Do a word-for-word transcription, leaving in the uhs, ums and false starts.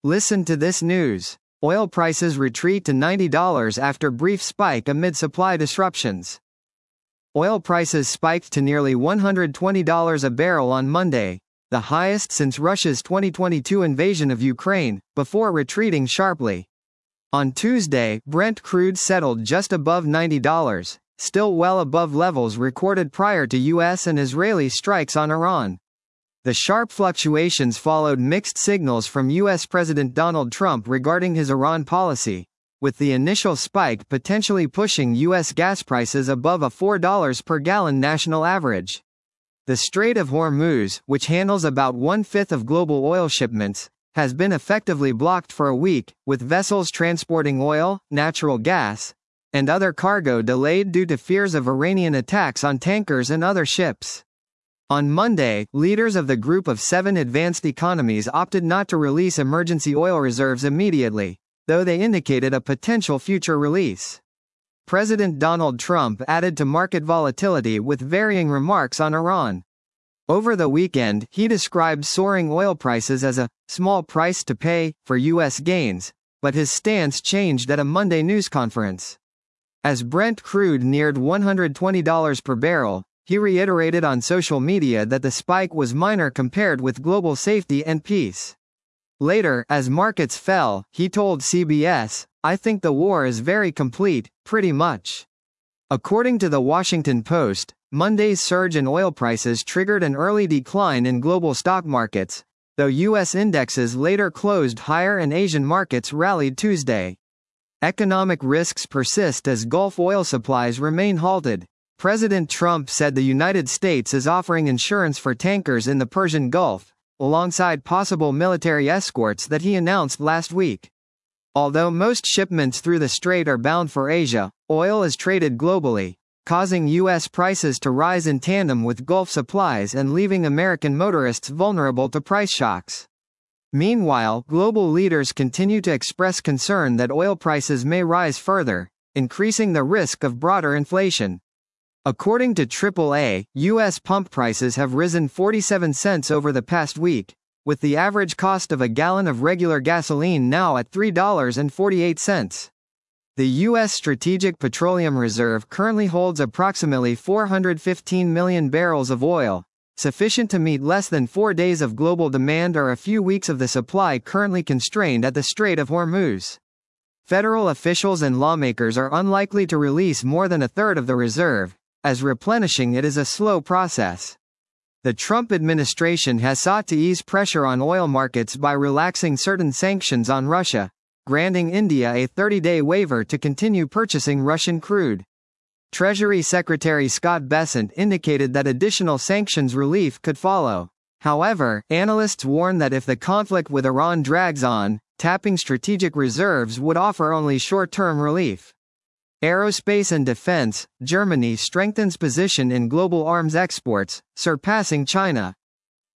Listen to this news. Oil prices retreat to ninety dollars after brief spike amid supply disruptions. Oil prices spiked to nearly one hundred twenty dollars a barrel on Monday, the highest since Russia's twenty twenty-two invasion of Ukraine, before retreating sharply. On Tuesday, Brent crude settled just above ninety dollars, still well above levels recorded prior to U S and Israeli strikes on Iran. The sharp fluctuations followed mixed signals from U S President Donald Trump regarding his Iran policy, with the initial spike potentially pushing U S gas prices above a four dollars per gallon national average. The Strait of Hormuz, which handles about one-fifth of global oil shipments, has been effectively blocked for a week, with vessels transporting oil, natural gas, and other cargo delayed due to fears of Iranian attacks on tankers and other ships. On Monday, leaders of the Group of Seven advanced economies opted not to release emergency oil reserves immediately, though they indicated a potential future release. President Donald Trump added to market volatility with varying remarks on Iran. Over the weekend, he described soaring oil prices as a small price to pay for U S gains, but his stance changed at a Monday news conference. As Brent crude neared one hundred twenty dollars per barrel, he reiterated on social media that the spike was minor compared with global safety and peace. Later, as markets fell, he told C B S, "I think the war is very complete, pretty much." According to the Washington Post, Monday's surge in oil prices triggered an early decline in global stock markets, though U S indexes later closed higher and Asian markets rallied Tuesday. Economic risks persist as Gulf oil supplies remain halted. President Trump said the United States is offering insurance for tankers in the Persian Gulf, alongside possible military escorts that he announced last week. Although most shipments through the strait are bound for Asia, oil is traded globally, causing U S prices to rise in tandem with Gulf supplies and leaving American motorists vulnerable to price shocks. Meanwhile, global leaders continue to express concern that oil prices may rise further, increasing the risk of broader inflation. According to triple A, U S pump prices have risen forty-seven cents over the past week, with the average cost of a gallon of regular gasoline now at three dollars and forty-eight cents. The U S Strategic Petroleum Reserve currently holds approximately four hundred fifteen million barrels of oil, sufficient to meet less than four days of global demand or a few weeks of the supply currently constrained at the Strait of Hormuz. Federal officials and lawmakers are unlikely to release more than a third of the reserve, as replenishing it is a slow process. The Trump administration has sought to ease pressure on oil markets by relaxing certain sanctions on Russia, granting India a thirty-day waiver to continue purchasing Russian crude. Treasury Secretary Scott Bessent indicated that additional sanctions relief could follow. However, analysts warn that if the conflict with Iran drags on, tapping strategic reserves would offer only short-term relief. Aerospace and defense, Germany strengthens position in global arms exports, surpassing China.